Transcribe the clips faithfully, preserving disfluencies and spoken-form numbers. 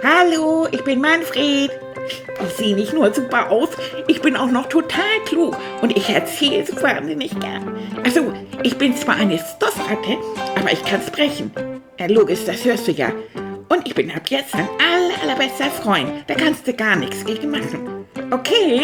Hallo, ich bin Manfred. Ich sehe nicht nur super aus, ich bin auch noch total klug und ich erzähle so wahnsinnig gern. Also, ich bin zwar eine Stoffratte, aber ich kann sprechen. Ja, logisch, das hörst du ja. Und ich bin ab jetzt dein aller, allerbester Freund. Da kannst du gar nichts gegen machen. Okay?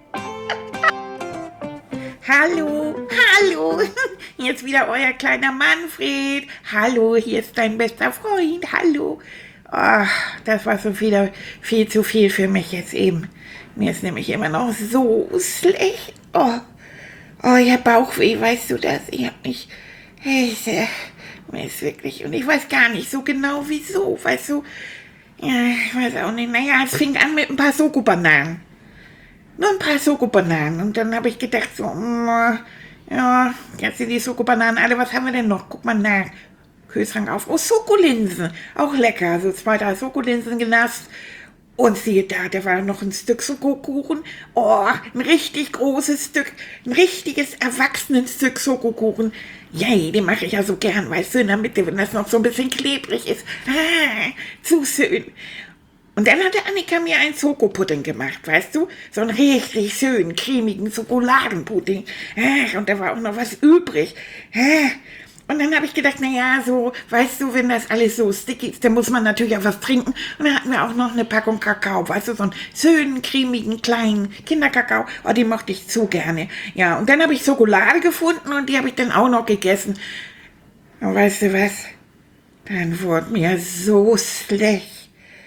Hallo, hallo. Jetzt wieder euer kleiner Manfred. Hallo, hier ist dein bester Freund. Hallo. Ach, das war so viel, viel zu viel für mich jetzt eben. Mir ist nämlich immer noch so schlecht. Oh, oh, ich hab Bauchweh, weißt du das? Ich hab mich... Ich, äh, mir ist wirklich... Und ich weiß gar nicht so genau, wieso, weißt du? Ja, ich weiß auch nicht. Naja, es fing an mit ein paar Soko-Bananen. Nur ein paar Soko-Bananen. Und dann habe ich gedacht so... Mm, ja, jetzt sind die Soko-Bananen alle. Was haben wir denn noch? Guck mal nach. Kühlschrank auf. Oh, Schokolinsen. Auch lecker. So zwei, drei Schokolinsen genasst. Und siehe da, da war noch ein Stück Schokokuchen. Oh, ein richtig großes Stück. Ein richtiges, erwachsenes Stück Schokokuchen. Yay, den mache ich ja so gern, weißt du, in der Mitte, wenn das noch so ein bisschen klebrig ist. Ah, zu schön. Und dann hatte Annika mir einen Schokopudding gemacht, weißt du? So einen richtig schönen, cremigen Schokoladenpudding. Ah, und da war auch noch was übrig. Ah. Und dann habe ich gedacht, naja, so, weißt du, wenn das alles so sticky ist, dann muss man natürlich auch was trinken. Und dann hatten wir auch noch eine Packung Kakao, weißt du, so einen schönen, cremigen, kleinen Kinderkakao. Oh, die mochte ich zu gerne. Ja, und dann habe ich Schokolade gefunden und die habe ich dann auch noch gegessen. Und weißt du was? Dann wurde mir so schlecht.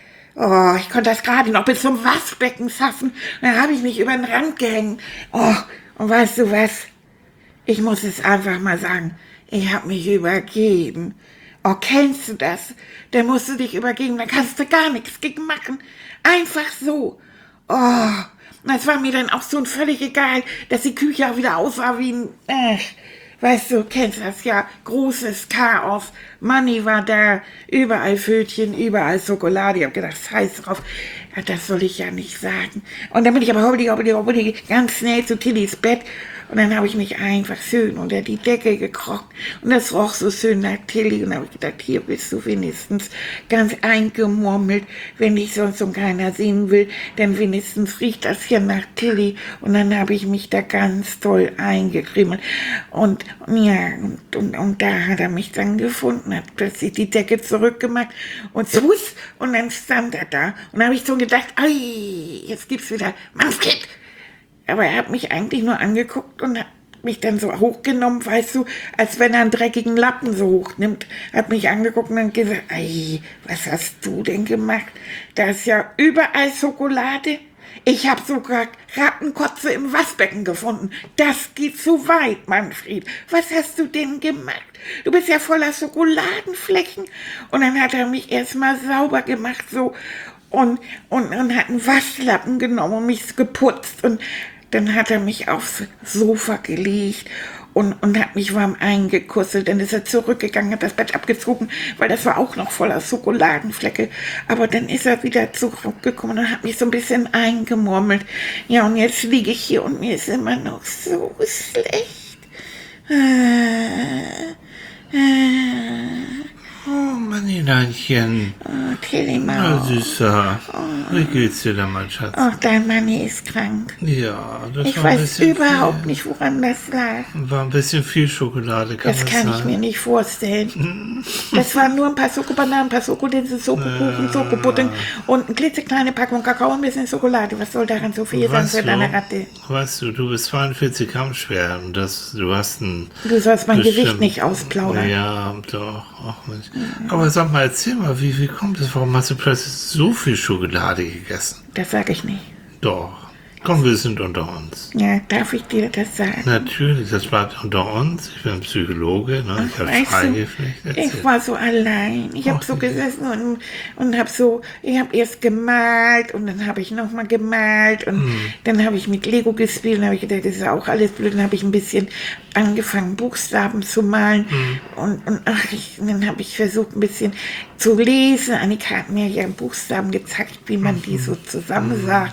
Oh, ich konnte das gerade noch bis zum Waschbecken schaffen. Dann habe ich mich über den Rand gehängt. Oh, und weißt du was? Ich muss es einfach mal sagen. Ich habe mich übergeben. Oh, kennst du das? Da musst du dich übergeben, da kannst du gar nichts gegen machen. Einfach so. Oh, das war mir dann auch so völlig egal, dass die Küche auch wieder aussah wie ein... Äh, weißt du, kennst das ja, großes Chaos. Manni war da, überall Fötchen, überall Schokolade. Ich hab gedacht, scheiß drauf, ja, das soll ich ja nicht sagen. Und dann bin ich aber hoppidi, hoppidi, hoppidi, ganz schnell zu Tillys Bett. Und dann habe ich mich einfach schön unter die Decke gekrochen. Und das roch so schön nach Tilly. Und dann habe ich gedacht, hier bist du wenigstens ganz eingemurmelt. Wenn dich sonst um keiner sehen will, dann wenigstens riecht das hier nach Tilly. Und dann habe ich mich da ganz toll eingekrimmelt. Und ja, und, und, und da hat er mich dann gefunden, hat plötzlich die Decke zurückgemacht und swuss, und dann stand er da. Und da habe ich so gedacht, ei, jetzt gibt's wieder Manfred. Aber er hat mich eigentlich nur angeguckt und hat mich dann so hochgenommen, weißt du, als wenn er einen dreckigen Lappen so hochnimmt. Hat mich angeguckt und dann gesagt, ei, was hast du denn gemacht? Da ist ja überall Schokolade. Ich habe sogar Rattenkotze im Waschbecken gefunden. Das geht zu weit, Manfred. Was hast du denn gemacht? Du bist ja voller Schokoladenflecken. Und dann hat er mich erstmal sauber gemacht, so. Und, und, und hat einen Waschlappen genommen und mich geputzt. Und dann hat er mich aufs Sofa gelegt und, und hat mich warm eingekusselt. Dann ist er zurückgegangen, hat das Bett abgezogen, weil das war auch noch voller Schokoladenflecke. Aber dann ist er wieder zurückgekommen und hat mich so ein bisschen eingemurmelt. Ja, und jetzt liege ich hier und mir ist immer noch so schlecht. Äh, äh. Oh, Mannineinchen. Oh, Telemann. Na, Süßer. Oh. Wie geht's dir denn, mein Schatz? Oh, dein Manni ist krank. Ja, das ich war ein weiß bisschen überhaupt viel. nicht, woran das lag. War ein bisschen viel Schokolade, kann Das das kann sein? ich mir nicht vorstellen. Das waren nur ein paar Schokobananen, ein paar Schokolinsen, Schokokuchen, Ja. Schokopudding und eine klitzekleine Packung Kakao und ein bisschen Schokolade. Was soll daran so viel sein Weißt für du, deine Ratte? weißt du, du bist zweiundvierzig Gramm schwer und das, du hast ein... Du sollst mein bestimmt- Gewicht nicht ausplaudern. Ja, doch. Ach, Mensch. Aber sag mal, erzähl mal, wie, wie kommt es? Warum hast du plötzlich so viel Schokolade gegessen? Das sage ich nicht. Doch. Komm, wir sind unter uns. Ja, darf ich dir das sagen? Natürlich, das bleibt unter uns. Ich bin Psychologe, ne? Ich habe Weißt du, Schweigepflicht. ich Erzähl. war so allein. Ich habe Ach, so wie- gesessen und, und habe so, ich habe erst gemalt und dann habe ich nochmal gemalt und Hm. dann habe ich mit Lego gespielt und habe ich gedacht, das ist auch alles blöd. Dann habe ich ein bisschen angefangen, Buchstaben zu malen Hm. und, und ach, ich, und dann habe ich versucht, ein bisschen zu lesen. Annika hat mir ja Buchstaben gezeigt, wie man die so zusammensagt.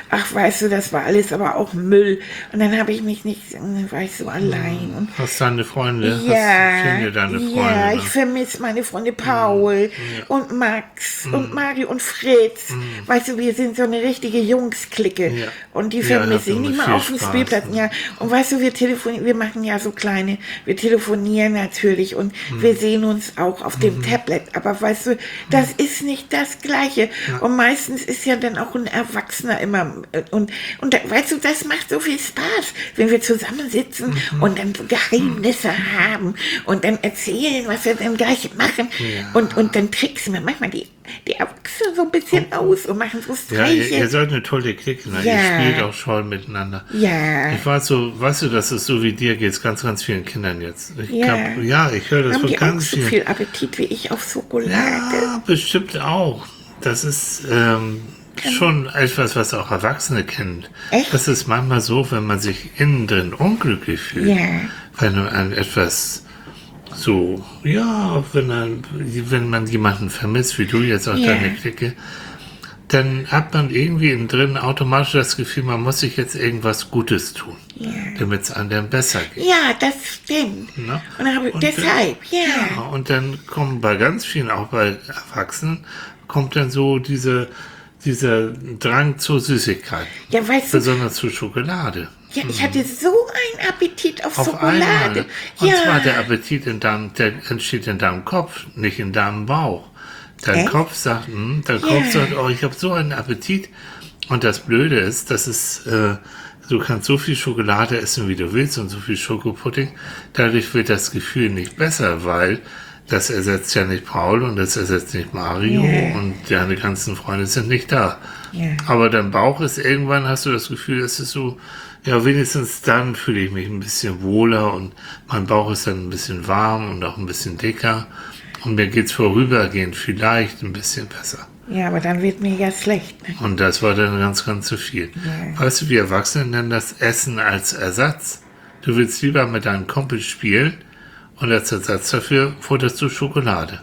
ach, weißt du, das war alles aber auch Müll. Und dann habe ich mich nicht, dann war ich so allein. Und Hast deine Freunde? ja, Hast, finde deine Freunde, ja, ne? ich vermisse meine Freunde Paul Ja. und Max und Mario und Fritz. Weißt du, wir sind so eine richtige Jungs-Clique. Ja. Und die Ja, vermisse ich habt ihr nicht mit mal viel auf dem Spaß, Spielplatz. ne? Ja. Und weißt du, wir telefonieren, wir machen ja so kleine, wir telefonieren natürlich und wir sehen uns auch auf dem Tablet. Aber weißt du, das ist nicht das Gleiche. Und meistens ist ja dann auch ein Erwachsener immer. Und, und da, weißt du, das macht so viel Spaß, wenn wir zusammensitzen und dann so Geheimnisse haben und dann erzählen, was wir dann gleich machen. Ja. Und, und dann tricksen wir manchmal die, die Erwachsenen so ein bisschen aus und machen so Ja, ihr, Streiche. ihr seid eine tolle Clique, ne? Ja. Ihr spielt auch schon miteinander. Ja. Ich weiß so, weißt du, dass es so wie dir geht, ganz, ganz vielen Kindern jetzt. Ich Ja. glaub, ja, ich höre das Haben von die auch ganz so vielen. viel Appetit wie ich auf Schokolade? Ja, bestimmt auch. Das ist ähm, schon etwas, was auch Erwachsene kennen. Echt? Das ist manchmal so, wenn man sich innen drin unglücklich fühlt. Ja. Wenn man an etwas so, ja, wenn man, wenn man jemanden vermisst, wie du jetzt auch Ja. deine Clique, dann hat man irgendwie innen drin automatisch das Gefühl, man muss sich jetzt irgendwas Gutes tun, Ja. damit es anderen besser geht. Ja, das stimmt. Ne? Und dann habe ich, Und deshalb, dann, ja. ja. Und dann kommen bei ganz vielen, auch bei Erwachsenen, kommt dann so diese, dieser Drang zur Süßigkeit, Ja, weißt du, besonders zur Schokolade. ja, ich hatte so einen Appetit auf, Auf Schokolade. einmal. Und Ja. zwar der Appetit in deinem, der entsteht in deinem Kopf, nicht in deinem Bauch. Dein Echt? Kopf sagt, hm, dein Ja. Kopf sagt, oh, ich habe so einen Appetit. Und das Blöde ist, dass es, äh, du kannst so viel Schokolade essen, wie du willst, und so viel Schokopudding. Dadurch wird das Gefühl nicht besser, weil das ersetzt ja nicht Paul und das ersetzt nicht Mario Ja. und deine ganzen Freunde sind nicht da. Ja. Aber dein Bauch ist irgendwann, hast du das Gefühl, es ist so, ja, wenigstens dann fühle ich mich ein bisschen wohler und mein Bauch ist dann ein bisschen warm und auch ein bisschen dicker. Und mir geht's vorübergehend vielleicht ein bisschen besser. Ja, aber dann wird mir ja schlecht. Ne? Und das war dann ganz, ganz zu viel. Ja. Weißt du, wir Erwachsene nennen das Essen als Ersatz. Du willst lieber mit deinen Kumpels spielen und als Ersatz dafür futterst du Schokolade.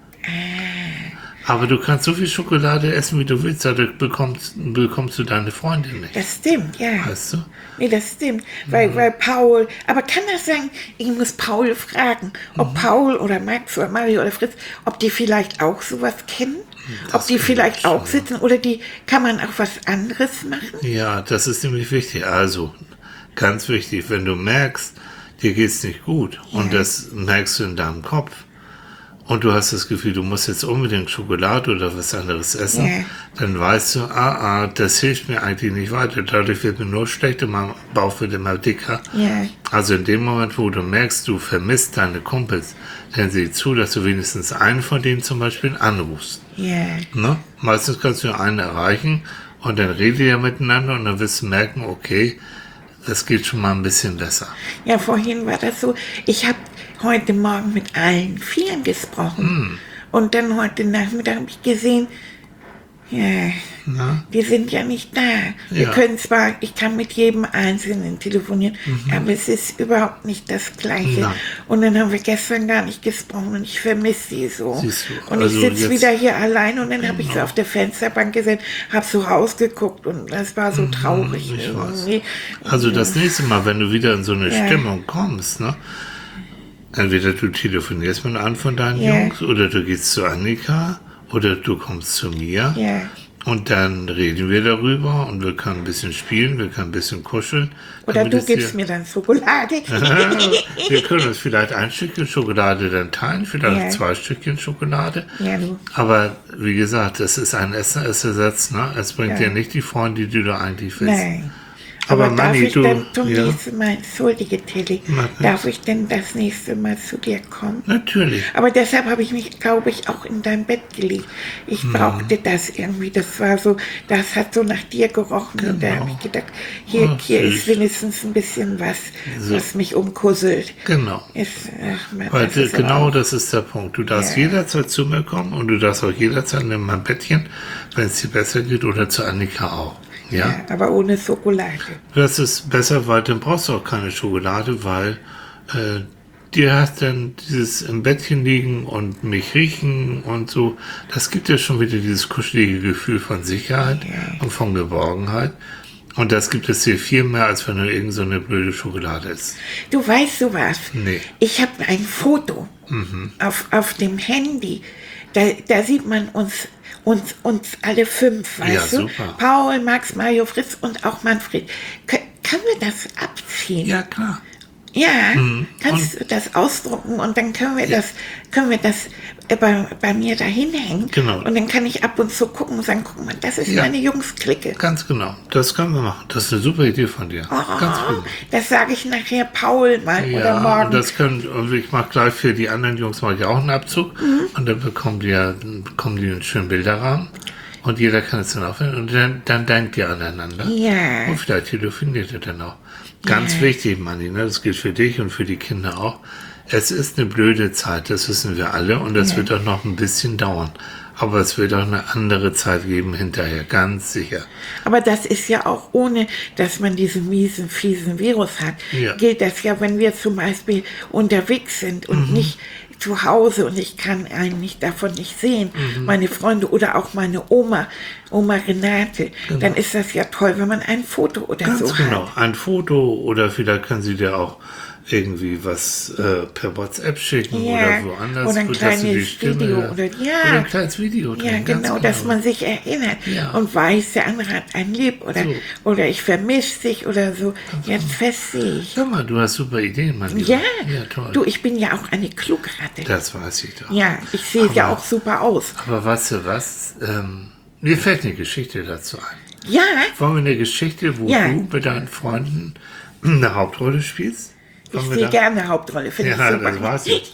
Aber du kannst so viel Schokolade essen, wie du willst, dadurch bekommst, bekommst du deine Freunde nicht. Das stimmt, ja. Weißt du? Nee, das stimmt. Weil, weil Paul, aber kann das sein, ich muss Paul fragen, ob Mhm. Paul oder Max oder Mario oder Fritz, ob die vielleicht auch sowas kennen? Das ob die kann vielleicht ich auch schon. sitzen oder die, kann man auch was anderes machen? Ja, das ist nämlich wichtig. Also, ganz wichtig, wenn du merkst, dir geht's nicht gut und das merkst du in deinem Kopf und du hast das Gefühl, du musst jetzt unbedingt Schokolade oder was anderes essen, Ja. dann weißt du, ah, ah, das hilft mir eigentlich nicht weiter. Dadurch wird mir nur schlecht und mein Bauch wird immer dicker. Ja. Also in dem Moment, wo du merkst, du vermisst deine Kumpels, dann sieh zu, dass du wenigstens einen von denen zum Beispiel anrufst. Ja. Ne? Meistens kannst du einen erreichen und dann redet ihr miteinander und dann wirst du merken, okay, das geht schon mal ein bisschen besser. Ja, vorhin war das so, ich habe heute Morgen mit allen Vieren gesprochen. Hm. Und dann heute Nachmittag habe ich gesehen, ja, Na? die sind ja nicht da. Wir Ja. können zwar, ich kann mit jedem Einzelnen telefonieren, aber es ist überhaupt nicht das Gleiche. Nein. Und dann haben wir gestern gar nicht gesprochen und ich vermisse sie so. Siehst du, und also ich sitze jetzt- wieder hier allein und dann habe ich so auf der Fensterbank gesessen, habe so rausgeguckt und das war so traurig. Mhm, ich weiß. irgendwie. Also das nächste Mal, wenn du wieder in so eine Ja. Stimmung kommst, ne? Entweder du telefonierst mit einem von deinen Ja. Jungs oder du gehst zu Annika oder du kommst zu mir Ja. und dann reden wir darüber und wir können ein bisschen spielen, wir können ein bisschen kuscheln. Oder damit du es dir- gibst mir dann Schokolade. Wir können uns vielleicht ein Stückchen Schokolade dann teilen, vielleicht Ja. zwei Stückchen Schokolade. Ja, du. Aber wie gesagt, das ist ein Essenersatz, ne? Es bringt Ja. dir nicht die Freunde, die du eigentlich willst. Nein. Aber Aber darf Manni, ich du- dann zum ja. nächsten Mal, entschuldige Tilly, Mach das. darf ich denn das nächste Mal zu dir kommen? Natürlich. Aber deshalb habe ich mich, glaube ich, auch in dein Bett gelegt. Ich brauchte das irgendwie. Das war so, das hat so nach dir gerochen. Und da Genau. habe ich gedacht, hier, Ach, hier süß. ist wenigstens ein bisschen was, So. was mich umkusselt. Genau. Ist, ach, man, Weil das ist genau aber auch, das ist der Punkt. Du darfst Ja. jederzeit zu mir kommen und du darfst auch jederzeit in mein Bettchen, wenn es dir besser geht, oder zu Annika auch. Ja? ja, aber ohne Schokolade. Das ist besser, weil dann brauchst du auch keine Schokolade, weil äh, dir hast dann dieses im Bettchen liegen und mich riechen und so, das gibt dir schon wieder dieses kuschelige Gefühl von Sicherheit und von Geborgenheit. Und das gibt es dir viel mehr, als wenn du irgend so eine blöde Schokolade isst. Du weißt du was? Nee. Ich habe ein Foto Mhm. auf, auf dem Handy. Da, da sieht man uns, uns, uns alle fünf, weißt Ja, du? super. Paul, Max, Mario, Fritz und auch Manfred. Kön können wir das abziehen? Ja, klar. Ja, Mhm. kannst du das ausdrucken und dann können wir das, können wir das äh, bei, bei mir dahin hängen. Genau. Und dann kann ich ab und zu gucken und sagen, guck mal, das ist Ja. meine Jungs-Clique. Ganz genau. Das können wir machen. Das ist eine super Idee von dir. Oh, Ganz gut. das sage ich nachher Paul mal oder Ja, morgen. und das können, und ich mache gleich für die anderen Jungs mache ich auch einen Abzug. Mhm. Und dann bekommen die ja, bekommen die einen schönen Bilderrahmen. Und jeder kann es dann aufhören. Und dann, dann dankt ihr aneinander. Ja. Und vielleicht telefoniert ihr dann auch. Ganz wichtig, Manni, ne? Das gilt für dich und für die Kinder auch. Es ist eine blöde Zeit, das wissen wir alle. Und das wird auch noch ein bisschen dauern. Aber es wird auch eine andere Zeit geben hinterher, ganz sicher. Aber das ist ja auch ohne, dass man diesen miesen, fiesen Virus hat. Ja. Gilt das ja, wenn wir zum Beispiel unterwegs sind und Mhm. nicht zu Hause und ich kann eigentlich davon nicht sehen, Mhm. meine Freunde oder auch meine Oma, Oma Renate, dann ist das ja toll, wenn man ein Foto oder Ganz so genau. hat. Ein Foto oder vielleicht können sie dir auch irgendwie was äh, per WhatsApp schicken Ja, oder woanders. oder ein gut, dass du die kleines Stimme Video hörst. oder- ja. oder ein kleines Video drin. Ja, ganz genau, dass man sich erinnert Ja. und weiß, der andere hat ein Lieb oder, So. oder ich vermisse dich oder so. Jetzt festsehe ich. Hör mal, du hast super Ideen, mein Lieber. Ja, Ja, toll. du, ich bin ja auch eine Klugratte. Das weiß ich doch. Ja, ich sehe ja Aber- auch super aus. Aber weißt du was? Ähm, mir fällt eine Geschichte dazu ein. Ja, Wollen wir eine Geschichte, wo Ja. du mit deinen Freunden eine Hauptrolle spielst? ich Wollen wir spiele da- gerne Hauptrolle, finde Ja, ich super. das war's jetzt.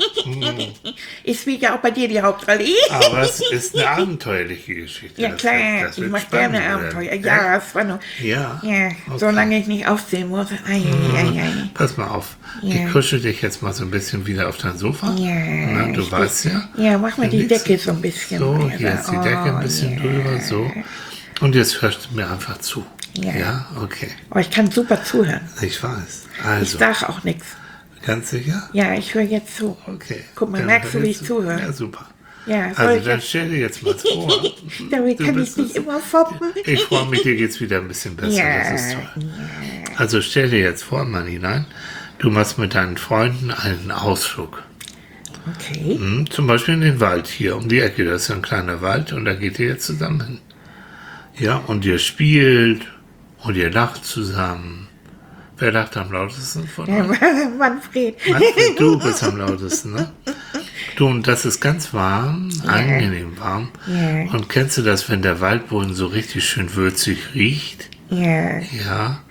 Ich spiele ja auch bei dir die Hauptrolle. Aber es ist eine abenteuerliche Geschichte. Ja Das klar, wird- das ich wird mache gerne spannend Abenteuer. werden. Ja, es war nur, Ja. ja, Okay. solange ich nicht aufsehen muss. Ei, ei, ei, ei. Pass mal auf. Ja. Ich kuschel dich jetzt mal so ein bisschen wieder auf dein Sofa. Ja, Na, du ich- weißt ja. Ja, mach mal Dann die legst Decke du- so ein bisschen. So, weiter. hier ist die Decke ein Oh, bisschen ja. drüber, so. Und jetzt hörst du mir einfach zu. Ja. Ja, okay. Oh, ich kann super zuhören. Ich weiß. Ich Also, sage auch nichts. ganz sicher? Ja, ich höre jetzt zu. Okay. Guck mal, Dann merkst du, wie hörst ich zuhöre? Ja, super. Ja, soll Also ich dann jetzt? stell dir jetzt mal vor. Damit du kann ich bist nicht es. immer foppen. Ich freue mich, dir geht's wieder ein bisschen besser. Ja, Das ist toll. Also stell dir jetzt vor, Mann hinein, du machst mit deinen Freunden einen Ausflug. Okay. Hm, zum Beispiel in den Wald hier um die Ecke. Das ist ja ein kleiner Wald und da geht ihr jetzt zusammen hin. Ja, und ihr spielt und ihr lacht zusammen. Wer lacht am lautesten von Ja, euch? Manfred. Manfred, du bist am lautesten, ne? Du, und das ist ganz warm, angenehm warm. Ja. Und kennst du das, wenn der Waldboden so richtig schön würzig riecht? Ja, Ja.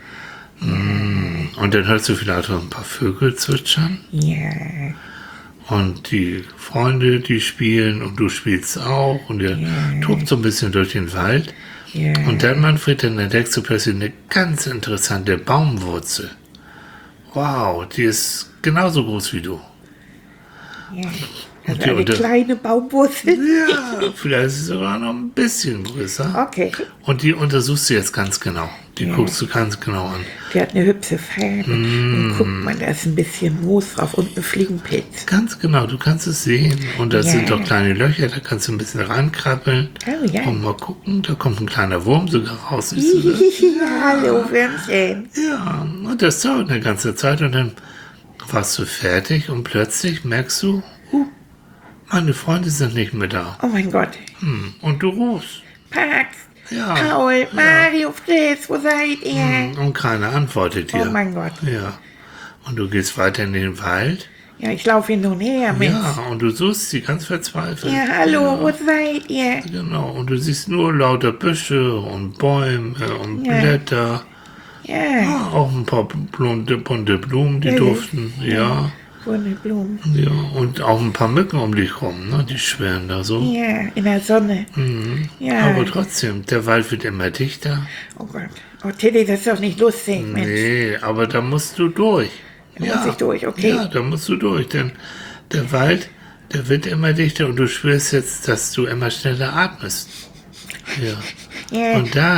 Mm. Und dann hörst du vielleicht auch ein paar Vögel zwitschern. ja. Und die Freunde, die spielen und du spielst auch. Und ihr tobt so ein bisschen durch den Wald. Ja. Und dann, Manfred, dann entdeckst du plötzlich eine ganz interessante Baumwurzel. Wow, die ist genauso groß wie du. Ja. Also Okay, eine und, äh, kleine Baumwurzel. Ja, vielleicht ist sie sogar noch ein bisschen größer. Okay. Und die untersuchst du jetzt ganz genau. Die Ja. guckst du ganz genau an. Die hat eine hübsche Farbe. Mm. Und guck mal, da ist ein bisschen Moos drauf und ein Fliegenpilz. Ganz genau, du kannst es sehen. Und da Ja. sind doch kleine Löcher, da kannst du ein bisschen reinkrabbeln. Oh ja. Und mal gucken, da kommt ein kleiner Wurm sogar raus. Siehst du das? Hallo, Würmchen. Ja, und das dauert eine ganze Zeit. Und dann warst du fertig und plötzlich merkst du, uh, meine Freunde sind nicht mehr da. Oh mein Gott. Hm, und du rufst. Pax, Ja. Paul, Mario, Fritz, wo seid ihr? Hm, und keiner antwortet dir. Oh mein Gott. Ja. Und du gehst weiter in den Wald. Ja, ich laufe hin und her, Mensch. Ja, und du suchst sie ganz verzweifelt. Ja, hallo, wo seid ihr? Genau, und du siehst nur lauter Büsche und Bäume und Ja. Blätter. Ja, Ja, auch ein paar bunte, bunte Blumen, die Ja, ja. duften. Ja. bunte Blumen. Ja, und auch ein paar Mücken um dich rum, ne? Die schwirren da so. Ja, in der Sonne. Mhm. Ja. Aber trotzdem, der Wald wird immer dichter. Oh Gott. Oh, Tilly, das ist doch nicht lustig, Mensch. Nee, aber da musst du durch. Da muss ich durch, okay. Ja, da musst du durch, denn der Wald, der wird immer dichter und du spürst jetzt, dass du immer schneller atmest. Ja. Ja, Und dann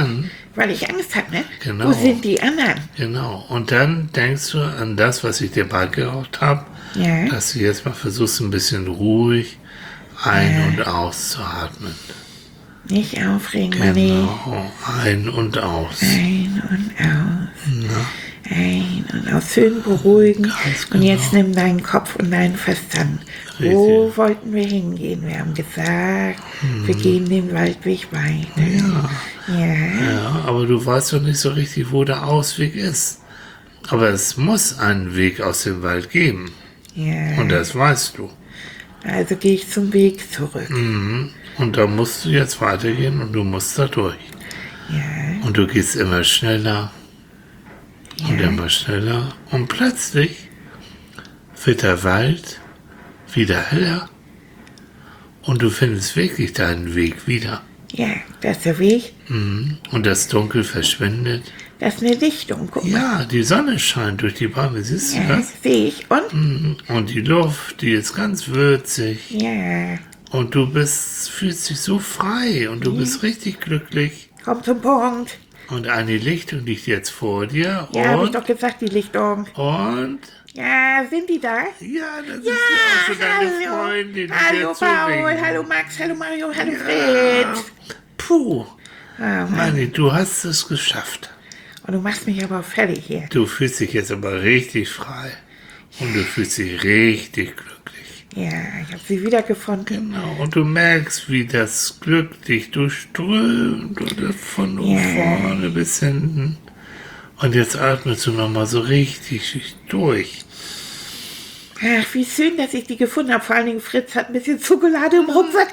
weil ich Angst habe, ne? Genau. Wo sind die anderen? Genau. Und dann denkst du an das, was ich dir beigebracht habe, Ja. dass du jetzt mal versuchst, ein bisschen ruhig ein- und auszuatmen. Nicht aufregen, Manni. Genau. Ein und aus. Ein und aus. Na, Ein und aus. Schön beruhigen. Ganz Und jetzt genau. nimm deinen Kopf und deinen Verstand. Richtig. Wo wollten wir hingehen? Wir haben gesagt, wir gehen den Waldweg weiter. ja. Ja. Ja, aber du weißt doch nicht so richtig, wo der Ausweg ist. Aber es muss einen Weg aus dem Wald geben. Ja. Und das weißt du. Also gehe ich zum Weg zurück. Mhm. Und da musst du jetzt weitergehen und du musst da durch. Ja. Und du gehst immer schneller und Ja. immer schneller. Und plötzlich wird der Wald wieder heller. Und du findest wirklich deinen Weg wieder. Ja, das ist der Weg. Mhm. Und das Dunkel verschwindet. Das ist eine Lichtung. Guck mal. Ja, die Sonne scheint durch die Bäume. Siehst du Ja, das? sehe ich. Und? Mhm. Und die Luft, die ist ganz würzig. Ja. Und du bist, fühlst dich so frei und du bist richtig glücklich. Komm zum Punkt. Und eine Lichtung liegt jetzt vor dir. Ja, habe ich und, doch gesagt, die Lichtung. und, Ja, sind die da? ja, das ist ja auch so deine Freundin, die Hallo dir Paul, zuwinkt. hallo Max, hallo Mario, hallo Ja. Fritz. Puh, Oh, Mann. Manni, du hast es geschafft. Und du machst mich aber fertig hier. Du fühlst dich jetzt aber richtig frei. Und du fühlst dich richtig glücklich. Ja, ich habe sie wiedergefunden. Genau, und du merkst, wie das Glück dich durchströmt oder von Ja. vorne bis hinten. Und jetzt atmest du nochmal so richtig durch. Ach, wie schön, dass ich die gefunden habe. Vor allen Dingen Fritz hat ein bisschen Schokolade im Rucksack.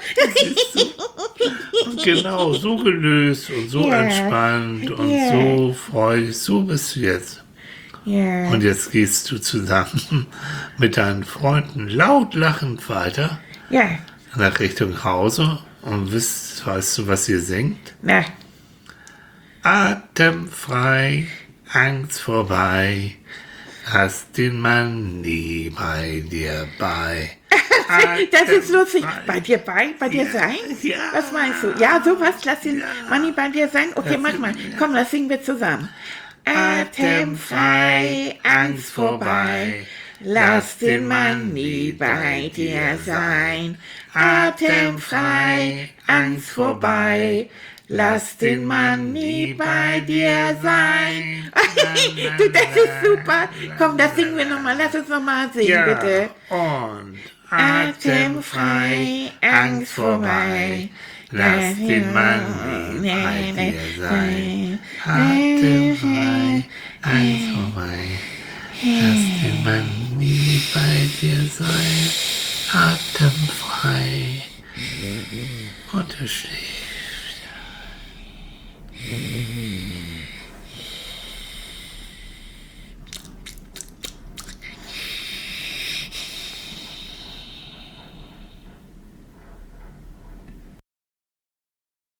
Und genau, so gelöst und so Ja. entspannt und Ja. so freudig. So bist du jetzt. Ja, Und jetzt gehst du zusammen mit deinen Freunden laut lachend weiter ja, nach Richtung Hause. Und wisst, weißt du, was ihr singt? na, Atemfrei, Angst vorbei, hast den Mann nie bei dir bei. das ist lustig. Atemfrei. Bei dir bei? Bei dir Ja, sein? ja. Was meinst du? Ja, sowas, lass den Ja. Manni bei dir sein? Okay, Das mach sind- mal. ja. Komm, das singen wir zusammen. Atemfrei, Angst vorbei, lass den Mann nie bei dir sein. Atemfrei, Angst vorbei, lass den Mann nie bei dir sein. Du, das ist super. Komm, das singen wir nochmal. Lass uns nochmal singen, Ja, bitte. und Atemfrei, Angst vorbei, lass den Mann nie bei dir sein. Atemfrei, Angst vorbei, lass den Mann nie bei dir sein. Atemfrei. Und er schläft.